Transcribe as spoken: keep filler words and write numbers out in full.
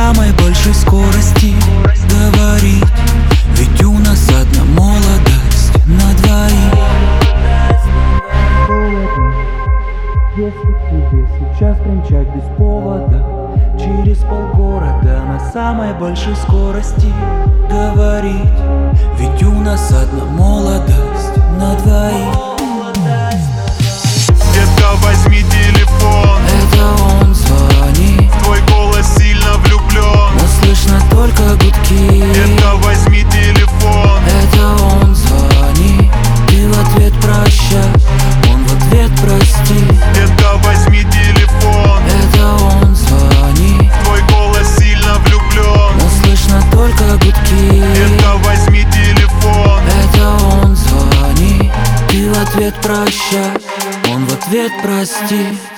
самой большой скорости говорить, ведь у нас одна молодость на двоих. Если к тебе сейчас примчать без повода, через полгорода на самой большой скорости говорить, ведь у нас одна молодость на двоих. Детка, возьми телефон, Это он звонит, в твой голос сильно влюблен. но слышно только гудки. Детка, возьми телефон, Это он звонит, ты в ответ прощай, он в ответ прости. детка, возьми телефон, Это он звонит, в твой голос сильно влюблен. но слышно только гудки. Детка, возьми телефон, Это он звонит, ты в ответ прощай, он в ответ прости.